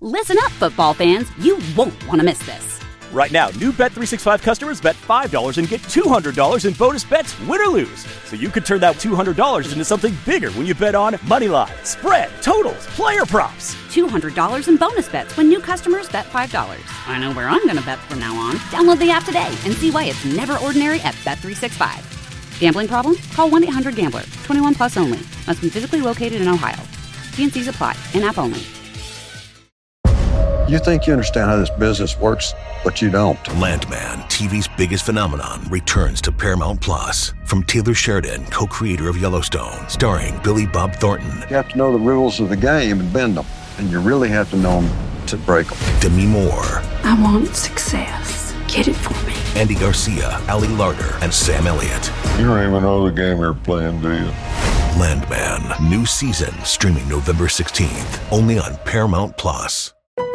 Listen up, football fans. You won't want to miss this. Right now, new Bet365 customers bet $5 and get $200 in bonus bets, win or lose. So you could turn that $200 into something bigger when you bet on moneyline, spread, totals, player props. $200 in bonus bets when new customers bet $5. I know where I'm going to bet from now on. Download the app today and see why it's never ordinary at Bet365. Gambling problem? Call 1-800-GAMBLER. 21 plus only. Must be physically located in Ohio. T&Cs apply. In-app only. You think you understand how this business works, but you don't. Landman, TV's biggest phenomenon, returns to Paramount Plus. From Taylor Sheridan, co-creator of Yellowstone, starring Billy Bob Thornton. You have to know the rules of the game and bend them. And you really have to know them to break them. Demi Moore. I want success. Get it for me. Andy Garcia, Ali Larter, and Sam Elliott. You don't even know the game you're playing, do you? Landman, new season, streaming November 16th, only on Paramount Plus.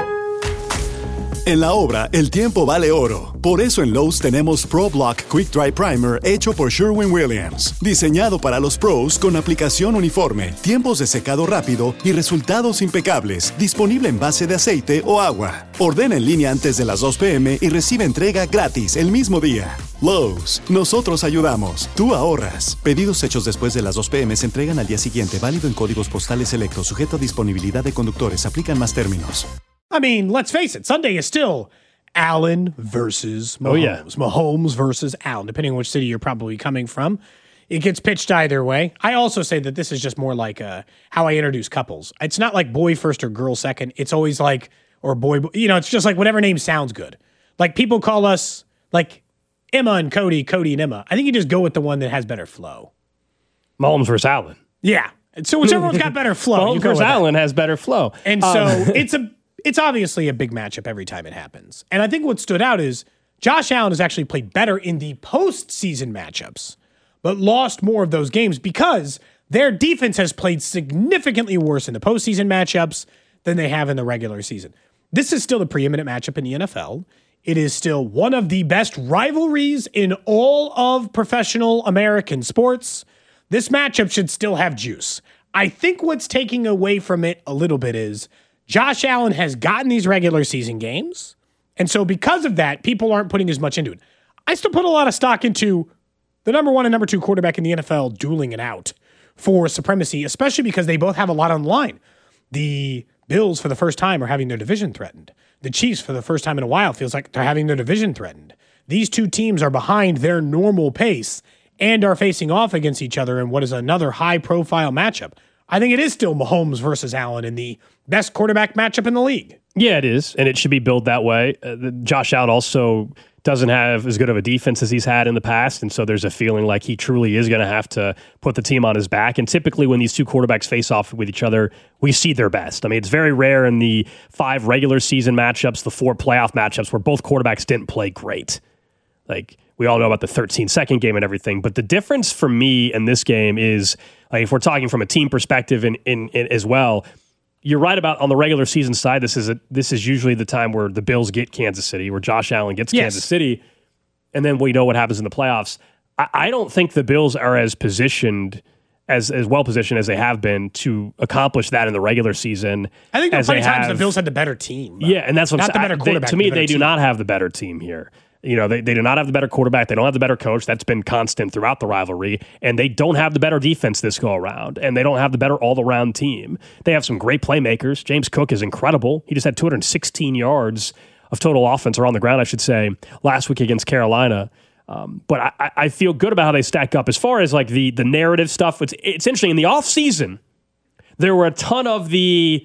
En la obra, el tiempo vale oro. Por eso en Lowe's tenemos ProBlock Quick Dry Primer hecho por Sherwin-Williams. Diseñado para los pros con aplicación uniforme, tiempos de secado rápido y resultados impecables. Disponible en base de aceite o agua. Ordena en línea antes de las 2 p.m. y recibe entrega gratis el mismo día. Lowe's, nosotros ayudamos. Tú ahorras. Pedidos hechos después de las 2 p.m. se entregan al día siguiente. Válido en códigos postales selectos. Sujeto a disponibilidad de conductores. Aplican más términos. I mean, let's face it, Sunday is still Allen versus Mahomes. Oh, yeah. Mahomes versus Allen, depending on which city you're probably coming from. It gets pitched either way. I also say that this is just more like how I introduce couples. It's not like boy first or girl second. It's always like, or boy, it's just like whatever name sounds good. Like people call us like Emma and Cody, Cody and Emma. I think you just go with the one that has better flow. Mahomes versus Allen. Yeah. So whichever one's got better flow. Mahomes versus Allen has better flow. And so it's obviously a big matchup every time it happens. And I think what stood out is Josh Allen has actually played better in the postseason matchups, but lost more of those games because their defense has played significantly worse in the postseason matchups than they have in the regular season. This is still the preeminent matchup in the NFL. It is still one of the best rivalries in all of professional American sports. This matchup should still have juice. I think what's taking away from it a little bit is Josh Allen has gotten these regular season games, and so because of that, people aren't putting as much into it. I still put a lot of stock into the number 1 and number 2 quarterback in the NFL dueling it out for supremacy, especially because they both have a lot on the line. The Bills, for the first time, are having their division threatened. The Chiefs, for the first time in a while, feels like they're having their division threatened. These two teams are behind their normal pace and are facing off against each other in what is another high-profile matchup. I think it is still Mahomes versus Allen in the best quarterback matchup in the league. Yeah, it is, and it should be billed that way. Josh Allen also doesn't have as good of a defense as he's had in the past, and so there's a feeling like he truly is going to have to put the team on his back. And typically when these two quarterbacks face off with each other, we see their best. I mean, it's very rare in the 5 regular season matchups, the 4 playoff matchups, where both quarterbacks didn't play great. Like, we all know about the 13-second game and everything, but the difference for me in this game is, like, if we're talking from a team perspective in as well, you're right about on the regular season side, this is usually the time where the Bills get Kansas City, where Josh Allen gets Kansas City, and then we know what happens in the playoffs. I don't think the Bills are as positioned, as well positioned as they have been to accomplish that in the regular season. I think there are plenty of times the Bills had the better team. Yeah, and that's what not the better quarterback. To me, they do not have the better team here. You know, they do not have the better quarterback. They don't have the better coach. That's been constant throughout the rivalry. And they don't have the better defense this go around. And they don't have the better all-around team. They have some great playmakers. James Cook is incredible. He just had 216 yards of total offense, or on the ground, I should say, last week against Carolina. But I feel good about how they stack up. As far as like the narrative stuff, it's interesting. In the offseason, there were a ton of the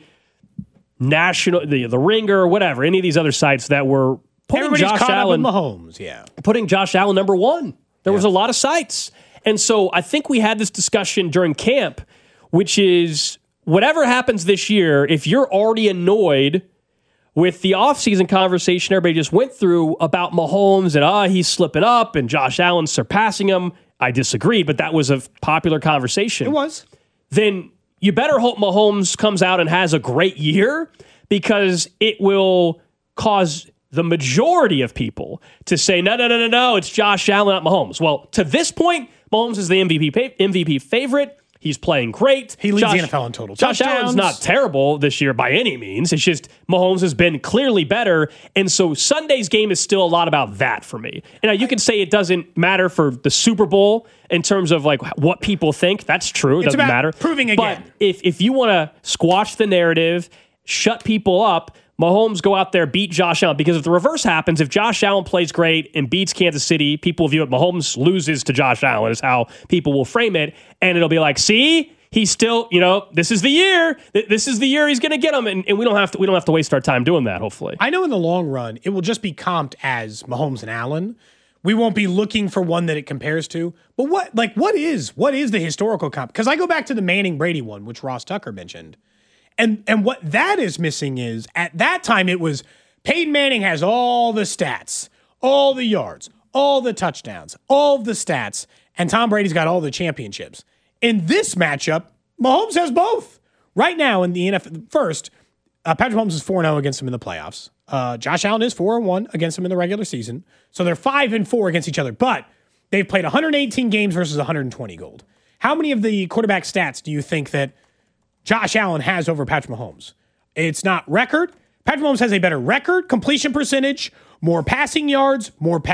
national, the Ringer, whatever, any of these other sites that were putting Josh Allen, Mahomes, putting Josh Allen number 1. There was a lot of sites. And so I think we had this discussion during camp, which is whatever happens this year, if you're already annoyed with the offseason conversation everybody just went through about Mahomes and he's slipping up and Josh Allen surpassing him, I disagreed, but that was a popular conversation. It was. Then you better hope Mahomes comes out and has a great year, because it will cause the majority of people to say, no, it's Josh Allen, not Mahomes. Well, to this point, Mahomes is the MVP favorite. He's playing great. He leads the NFL in total Josh touchdowns. Allen's not terrible this year by any means. It's just Mahomes has been clearly better. And so Sunday's game is still a lot about that for me. And you can say it doesn't matter for the Super Bowl in terms of like what people think. That's true. It doesn't matter. Proving again. But if you want to squash the narrative, shut people up, Mahomes go out there, beat Josh Allen. Because if the reverse happens, if Josh Allen plays great and beats Kansas City, people view it, Mahomes loses to Josh Allen is how people will frame it. And it'll be like, see, he's still, this is the year. This is the year he's going to get them. And we don't have to waste our time doing that, hopefully. I know in the long run, it will just be comped as Mahomes and Allen. We won't be looking for one that it compares to. But what is the historical comp? Because I go back to the Manning-Brady one, which Ross Tucker mentioned. And what that is missing is, at that time, it was Peyton Manning has all the stats, all the yards, all the touchdowns, all the stats, and Tom Brady's got all the championships. In this matchup, Mahomes has both. Right now in the NFL, first, Patrick Mahomes is 4-0 against him in the playoffs. Josh Allen is 4-1 against him in the regular season. So they're 5-4 against each other. But they've played 118 games versus 120 gold. How many of the quarterback stats do you think that Josh Allen has over Patrick Mahomes? It's not record. Patrick Mahomes has a better record, completion percentage, more passing yards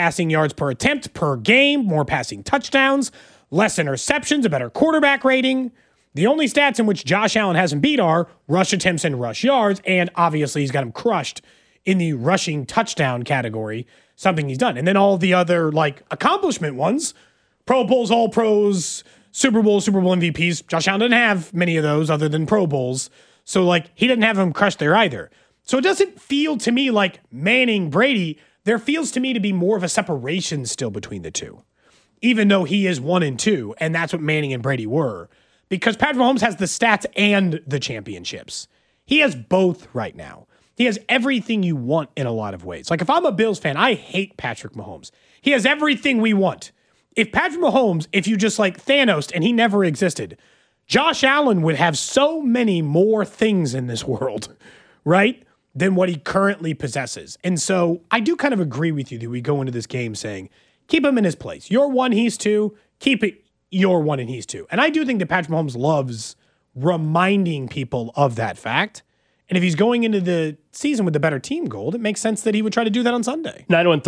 per attempt per game, more passing touchdowns, less interceptions, a better quarterback rating. The only stats in which Josh Allen hasn't beat are rush attempts and rush yards, and obviously he's got him crushed in the rushing touchdown category, something he's done. And then all the other accomplishment ones, Pro Bowls, All Pros, Super Bowl MVPs. Josh Allen doesn't have many of those other than Pro Bowls. So, he doesn't have him crushed there either. So it doesn't feel to me like Manning-Brady. There feels to me to be more of a separation still between the two, even though he is 1 and 2, and that's what Manning and Brady were. Because Patrick Mahomes has the stats and the championships. He has both right now. He has everything you want in a lot of ways. If I'm a Bills fan, I hate Patrick Mahomes. He has everything we want. If Patrick Mahomes, if you just Thanos and he never existed, Josh Allen would have so many more things in this world, right, than what he currently possesses. And so I do kind of agree with you that we go into this game saying, keep him in his place. You're 1, he's 2. Keep it, you're 1 and he's 2. And I do think that Patrick Mahomes loves reminding people of that fact. And if he's going into the season with the better team gold, it makes sense that he would try to do that on Sunday.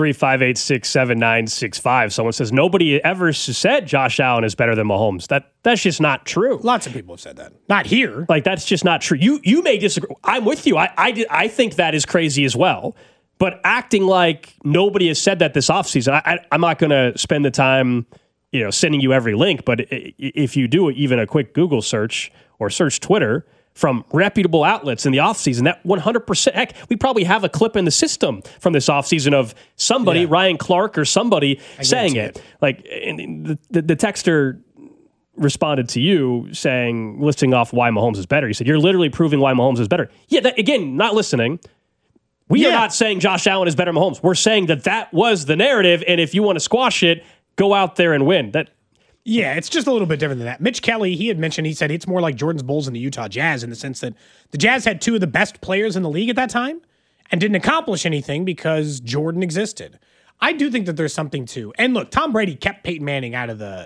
913-586-7965. Someone says, nobody ever said Josh Allen is better than Mahomes. That's just not true. Lots of people have said that. Not here. That's just not true. You may disagree. I'm with you. I think that is crazy as well. But acting like nobody has said that this offseason, I'm not going to spend the time sending you every link. But if you do even a quick Google search or search Twitter from reputable outlets in the offseason, that 100%, heck, we probably have a clip in the system from this offseason of somebody, Ryan Clark or somebody saying it. The texter responded to you listing off why Mahomes is better. He said, you're literally proving why Mahomes is better. Yeah, again, not listening. We are not saying Josh Allen is better than Mahomes. We're saying that was the narrative, and if you want to squash it, go out there and win. Yeah, it's just a little bit different than that. Mitch Kelly, he said it's more like Jordan's Bulls and the Utah Jazz in the sense that the Jazz had 2 of the best players in the league at that time and didn't accomplish anything because Jordan existed. I do think that there's something to, and look, Tom Brady kept Peyton Manning out of the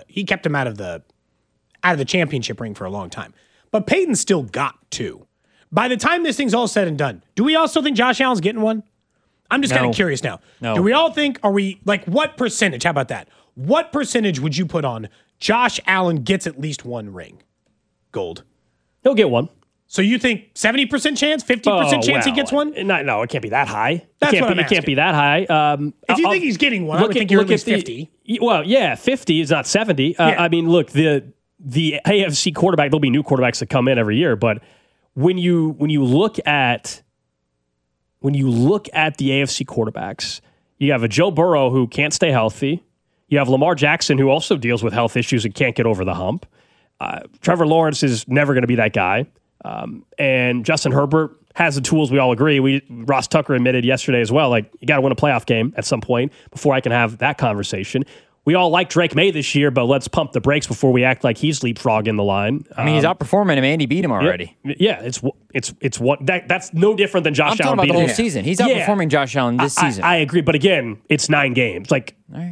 championship ring for a long time. But Peyton still got 2. By the time this thing's all said and done, do we also think Josh Allen's getting one? I'm just kind of curious now. No. Do we all think, what percentage? How about that? What percentage would you put on Josh Allen gets at least 1 ring? Gold. He'll get one. So you think 70% chance, 50% chance he gets one? No, it can't be that high. That's what I'm asking. It can't be that high. If you think he's getting one, I would think you're at least 50. Well, yeah, 50 is not 70. I mean, look, the AFC quarterback, there'll be new quarterbacks that come in every year, but when you look at the AFC quarterbacks, you have a Joe Burrow who can't stay healthy. You have Lamar Jackson, who also deals with health issues and can't get over the hump. Trevor Lawrence is never going to be that guy. And Justin Herbert has the tools, we all agree. Ross Tucker admitted yesterday as well, you got to win a playoff game at some point before I can have that conversation. We all like Drake May this year, but let's pump the brakes before we act like he's leapfrogging the line. I mean, he's outperforming him. Andy beat him already. Yeah, it's what that's no different than Josh Allen beating him. I'm talking about the whole season. He's outperforming Josh Allen this season. I agree, but again, it's 9 games. All right.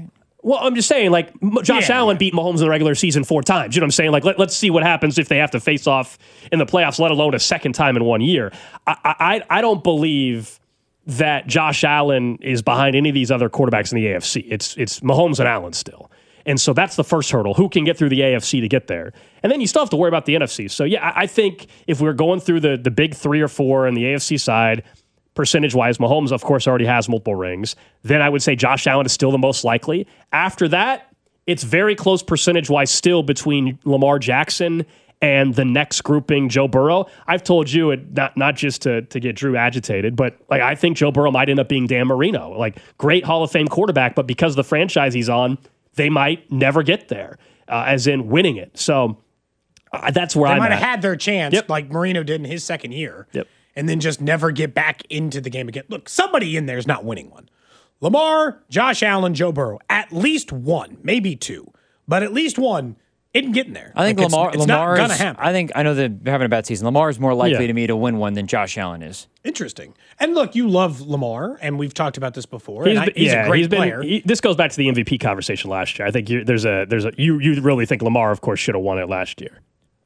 Well, I'm just saying, like, Josh Allen beat Mahomes in the regular season 4 times. You know what I'm saying? Like, let's see what happens if they have to face off in the playoffs, let alone a second time in 1 year. I don't believe that Josh Allen is behind any of these other quarterbacks in the AFC. It's Mahomes and Allen still. And so that's the first hurdle. Who can get through the AFC to get there? And then you still have to worry about the NFC. So, yeah, I think if we're going through the big 3 or 4 in the AFC side, percentage-wise, Mahomes, of course, already has multiple rings. Then I would say Josh Allen is still the most likely. After that, it's very close percentage-wise still between Lamar Jackson and the next grouping, Joe Burrow. I've told you, not just to get Drew agitated, but like I think Joe Burrow might end up being Dan Marino. Like, great Hall of Fame quarterback, but because of the franchise he's on, they might never get there, as in winning it. So that's where they I'm might at. have had their chance, like Marino did in his second year. Yep. And then just never get back into the game again. Look, somebody in there is not winning one. Lamar, Josh Allen, Joe Burrow, at least one, maybe 2, but at least one isn't getting there. I think it's not going to happen. I know they're having a bad season. Lamar is more likely to me to win one than Josh Allen is. Interesting. And look, you love Lamar, and we've talked about this before. He's a great player. This goes back to the MVP conversation last year. I think you really think Lamar, of course, should have won it last year.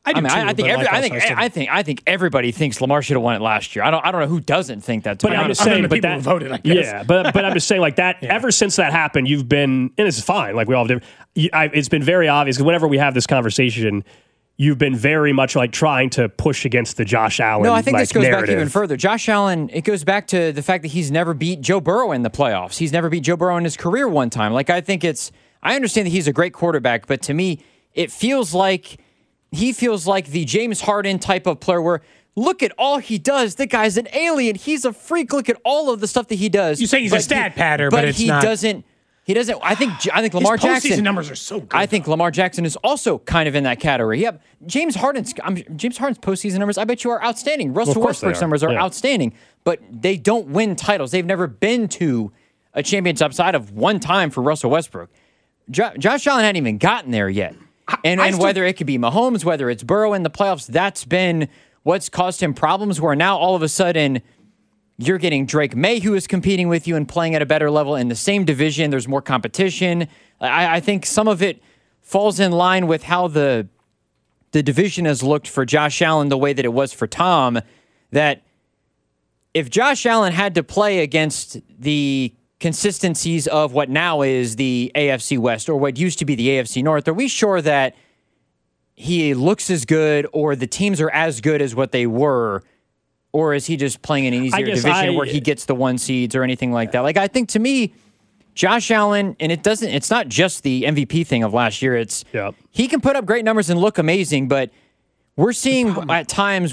I think everybody thinks Lamar should have won it last year. I don't know who doesn't think that. But I'm just saying, but that voted, I guess. Yeah, but I'm just saying, like that. Yeah. Ever since that happened, you've been, and it's fine. Like we all do. It's been very obvious because whenever we have this conversation, you've been very much like trying to push against the Josh Allen. No, I think this goes narrative. back even further. Josh Allen. It goes back to the fact that he's never beat Joe Burrow in the playoffs. He's never beat Joe Burrow in his career one time. Like I understand that he's a great quarterback, but to me, it feels like. He feels like the James Harden type of player where, look at all he does. The guy's an alien. He's a freak. Look at all of the stuff that he does. You say he's a stat patter, but it's not. He doesn't. I think Lamar Jackson. His numbers are so good. I think Lamar Jackson is also kind of in that category. Yep. James Harden's postseason numbers, I bet you, are outstanding. Russell Westbrook's numbers are outstanding, but they don't win titles. They've never been to a championship outside of one time for Russell Westbrook. Josh Allen hadn't even gotten there yet. And whether it could be Mahomes, whether it's Burrow in the playoffs, that's been what's caused him problems where now all of a sudden you're getting Drake May, who is competing with you and playing at a better level in the same division. There's more competition. I think some of it falls in line with how the division has looked for Josh Allen the way that it was for Tom, that if Josh Allen had to play against the consistencies of what now is the AFC West or what used to be the AFC North, are we sure that he looks as good or the teams are as good as what they were, or is he just playing in an easier division where he gets the 1 seeds or anything like that? Like, I think to me, Josh Allen, and it's not just the MVP thing of last year, he can put up great numbers and look amazing, but we're seeing at times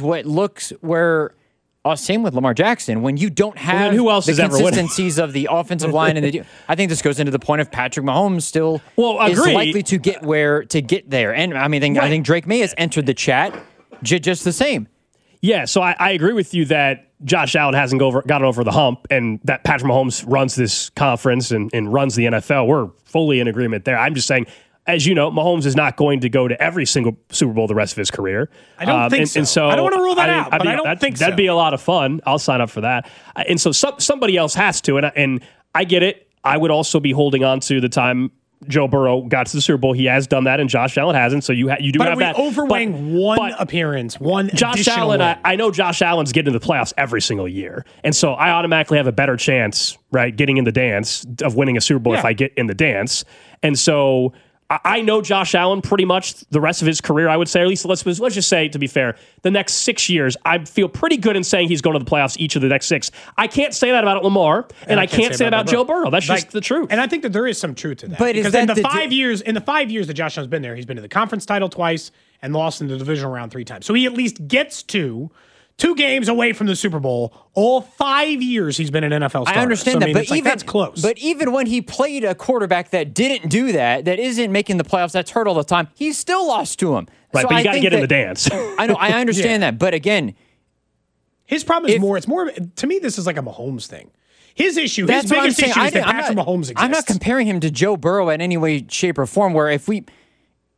same with Lamar Jackson. When you don't have who else the consistencies of the offensive line, I think this goes into the point of Patrick Mahomes still is likely to get there. And I think Drake May has entered the chat just the same. Yeah, so I agree with you that Josh Allen hasn't gotten over the hump, and that Patrick Mahomes runs this conference and runs the NFL. We're fully in agreement there. I'm just saying, as you know, Mahomes is not going to go to every single Super Bowl the rest of his career. I don't think so. And so. I don't want to rule that out, but I don't think so. That'd be a lot of fun. I'll sign up for that. And so somebody else has to, and I get it. I would also be holding on to the time Joe Burrow got to the Super Bowl. He has done that, and Josh Allen hasn't. So you do have that. But overweighing one appearance, one Josh Allen. I know Josh Allen's getting to the playoffs every single year, and so I automatically have a better chance, right, getting in the dance of winning a Super Bowl if I get in the dance. And so I know Josh Allen pretty much the rest of his career, I would say, or at least let's just say, to be fair, the next 6 years, I feel pretty good in saying he's going to the playoffs each of the next 6. I can't say that about Lamar, and I can't say that about Joe Burrow. That's just the truth. And I think that there is some truth to that. But because in the 5 years that Josh Allen's been there, he's been to the conference title twice and lost in the divisional round 3 times. So he at least gets to 2 games away from the Super Bowl. All 5 years he's been an NFL starter. I understand that, but that's close. But even when he played a quarterback that didn't do that isn't making the playoffs, that's hurt all the time, he still lost to him. Right, so but you got to get in the dance. I know, I understand that, but again, his problem is it's more, to me, this is like a Mahomes thing. His biggest issue is that Patrick Mahomes exists. I'm not comparing him to Joe Burrow in any way, shape, or form, where if we...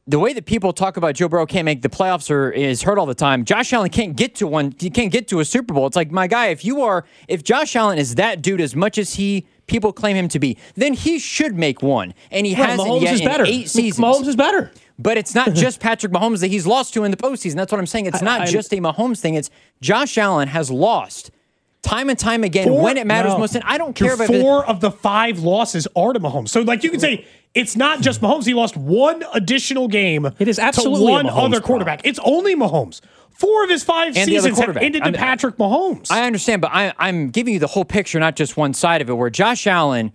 the way that people talk about Joe Burrow can't make the playoffs or is hurt all the time, Josh Allen can't get to one. He can't get to a Super Bowl. It's like, my guy, if Josh Allen is that dude as much as people claim him to be, then he should make one. And he hasn't yet in 8 seasons. Mahomes is better. But it's not just Patrick Mahomes that he's lost to in the postseason. That's what I'm saying. It's not just a Mahomes thing. It's Josh Allen has lost time and time again when it matters most. And I don't care if 4 of the 5 losses are to Mahomes. So, like, you can say it's not just Mahomes. He lost one additional game. It is absolutely to one other quarterback. It's only Mahomes. 4 of his 5 seasons have ended to Patrick Mahomes. I understand, but I'm giving you the whole picture, not just one side of it, where Josh Allen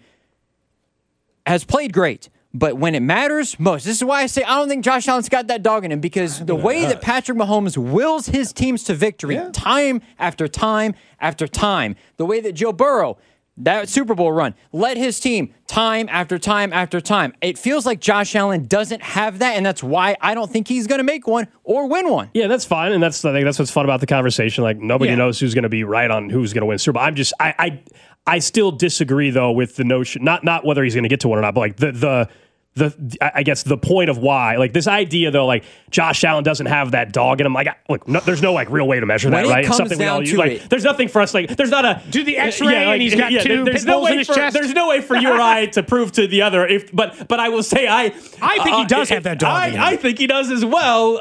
has played great. But when it matters most, this is why I say I don't think Josh Allen's got that dog in him, because the way that Patrick Mahomes wills his teams to victory time after time after time, the way that Joe Burrow, that Super Bowl run, led his team time after time after time, it feels like Josh Allen doesn't have that, and that's why I don't think he's going to make one or win one. Yeah, that's fine, and I think that's what's fun about the conversation. Like, nobody knows who's going to be right on who's going to win Super Bowl. I still disagree, though, with the notion, not whether he's going to get to one or not, but like I guess the point of why, like, this idea, though, like, Josh Allen doesn't have that dog in him. Like, look, there's no like real way to measure that, right? It's something we all use. Like, there's nothing for us. Like, there's not a do the X-ray and he's got 2 pit bulls in his chest. There's no way for you or I to prove to the other. But I will say I think he does have that dog in him. I think he does as well.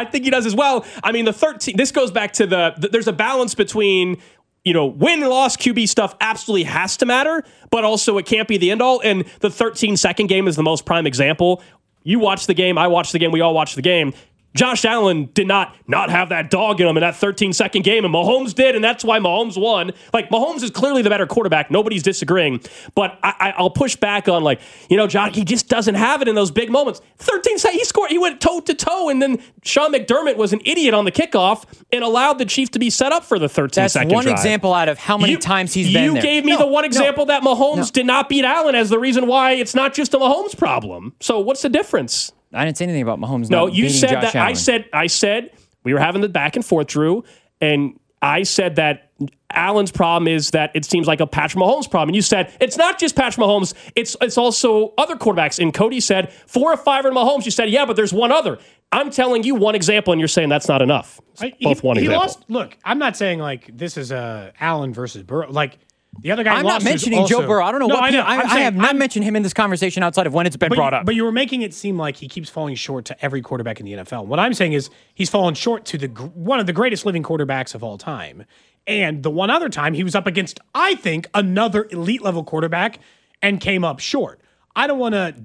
I mean, the 13. This goes back to there's a balance between, win and loss QB stuff absolutely has to matter, but also it can't be the end all. And the 13-second game is the most prime example. You watch the game, I watch the game, we all watch the game. Josh Allen did not have that dog in him in that 13-second game, and Mahomes did, and that's why Mahomes won. Like, Mahomes is clearly the better quarterback. Nobody's disagreeing. But I'll push back on, like, John, he just doesn't have it in those big moments. 13 seconds, he scored. He went toe-to-toe, and then Sean McDermott was an idiot on the kickoff and allowed the Chiefs to be set up for the 13-second drive. That's one example out of how many times he's been there. You gave me the one example that Mahomes did not beat Allen as the reason why it's not just a Mahomes problem. So what's the difference? I didn't say anything about Mahomes. No, you said Josh that. Allen. I said we were having the back and forth, Drew, and I said that Allen's problem is that it seems like a Patrick Mahomes problem. And you said it's not just Patrick Mahomes; it's also other quarterbacks. And Cody said 4 or 5 are Mahomes. You said but there's one other. I'm telling you one example, and you're saying that's not enough. Both one example. Look, I'm not saying like this is Allen versus Burrow. Like, the other guy I'm not mentioning Joe Burrow. I don't know I have not mentioned him in this conversation outside of when it's been brought up. But you were making it seem like he keeps falling short to every quarterback in the NFL. What I'm saying is he's fallen short to one of the greatest living quarterbacks of all time. And the one other time he was up against, I think, another elite level quarterback and came up short. I don't want to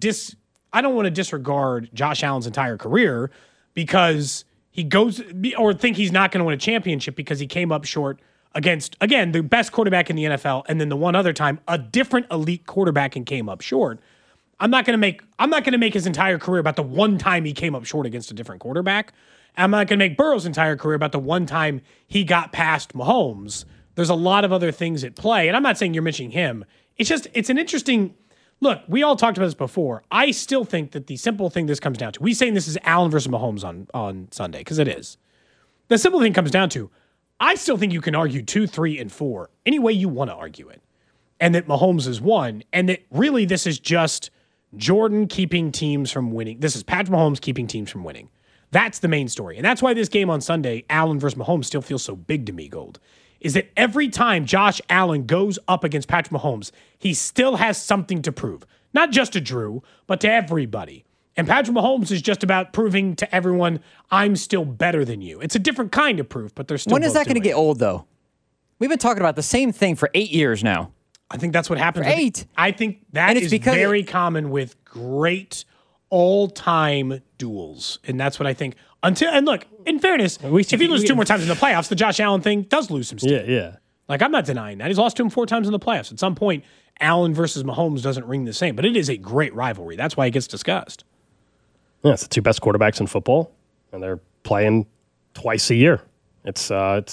disregard Josh Allen's entire career because he goes or think he's not going to win a championship because he came up short against, again, the best quarterback in the NFL, and then the one other time, a different elite quarterback and came up short. I'm not going to make his entire career about the one time he came up short against a different quarterback. I'm not going to make Burrow's entire career about the one time he got past Mahomes. There's a lot of other things at play, and I'm not saying you're mentioning him. It's an interesting look. We all talked about this before. I still think that the simple thing this comes down to, we saying this is Allen versus Mahomes on Sunday, because it is. The simple thing comes down to, I still think you can argue 2, 3, and 4 any way you want to argue it, and that Mahomes is 1, and that really this is just Jordan keeping teams from winning. This is Patrick Mahomes keeping teams from winning. That's the main story, and that's why this game on Sunday, Allen versus Mahomes, still feels so big to me, Gold, is that every time Josh Allen goes up against Patrick Mahomes, he still has something to prove. Not just to Drew, but to everybody. And Patrick Mahomes is just about proving to everyone, I'm still better than you. It's a different kind of proof, but they're still. When is that going to get old, though? We've been talking about the same thing for 8 years now. I think that's what happens. For 8. I think that is very common with great all-time duels, and that's what I think. And look, in fairness, if he loses 2 more times in the playoffs, the Josh Allen thing does lose some steam. Yeah. Like, I'm not denying that. He's lost to him 4 times in the playoffs. At some point, Allen versus Mahomes doesn't ring the same, but it is a great rivalry. That's why it gets discussed. Yeah, it's the 2 best quarterbacks in football, and they're playing twice a year. It's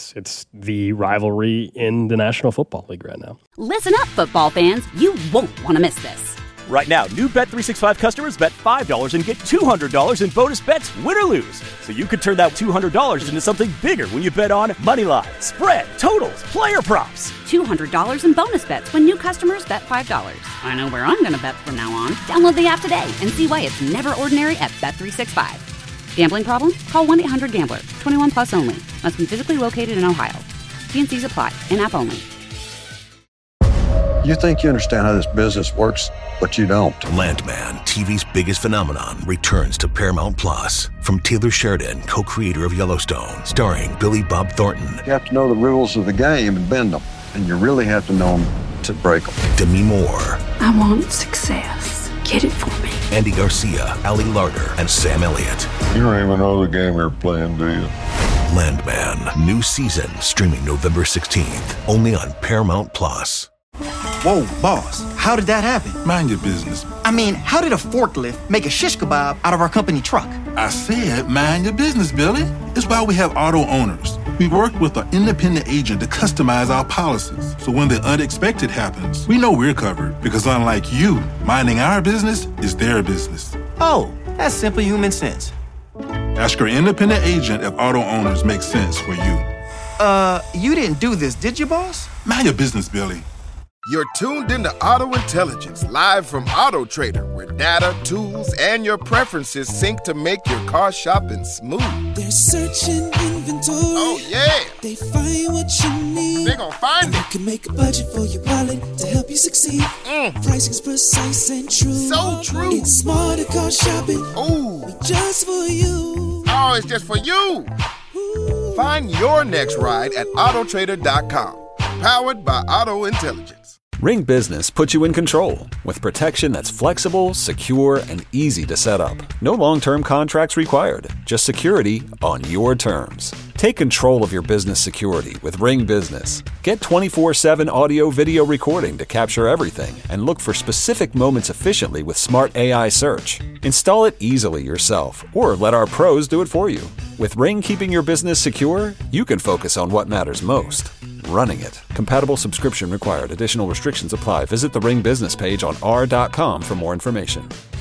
the rivalry in the National Football League right now. Listen up, football fans. You won't want to miss this. Right now, new Bet365 customers bet $5 and get $200 in bonus bets, win or lose. So you could turn that $200 into something bigger when you bet on Moneyline, spread, totals, player props. $200 in bonus bets when new customers bet $5. I know where I'm going to bet from now on. Download the app today and see why it's never ordinary at Bet365. Gambling problem? Call 1-800-GAMBLER. 21 plus only. Must be physically located in Ohio. T&Cs apply. In-app only. You think you understand how this business works, but you don't. Landman, TV's biggest phenomenon, returns to Paramount Plus. From Taylor Sheridan, co-creator of Yellowstone, starring Billy Bob Thornton. You have to know the rules of the game and bend them, and you really have to know them to break them. Demi Moore. I want success. Get it for me. Andy Garcia, Ali Larter, and Sam Elliott. You don't even know the game you're playing, do you? Landman, new season, streaming November 16th, only on Paramount Plus. Whoa, boss, how did that happen? Mind your business. I mean, how did a forklift make a shish kebab out of our company truck? I said mind your business, Billy. It's why we have auto owners. We work with an independent agent to customize our policies. So when the unexpected happens, we know we're covered. Because unlike you, minding our business is their business. Oh, that's simple human sense. Ask your independent agent if auto owners make sense for you. You didn't do this, did you, boss? Mind your business, Billy. You're tuned into Auto Intelligence, live from Auto Trader, where data, tools, and your preferences sync to make your car shopping smooth. They're searching inventory. Oh, yeah. They find what you need. They're gonna find it. You can make a budget for your wallet to help you succeed. Pricing's precise and true. So true. It's smarter car shopping. Ooh. Just for you. Oh, it's just for you. Ooh. Find your next ride at autotrader.com. Powered by Auto Intelligence. Ring Business puts you in control with protection that's flexible, secure, and easy to set up. No long-term contracts required, just security on your terms. Take control of your business security with Ring Business. Get 24/7 audio-video recording to capture everything and look for specific moments efficiently with smart AI search. Install it easily yourself or let our pros do it for you. With Ring keeping your business secure, you can focus on what matters most. Running it. Compatible subscription required. Additional restrictions apply. Visit the Ring business page on r.com for more information.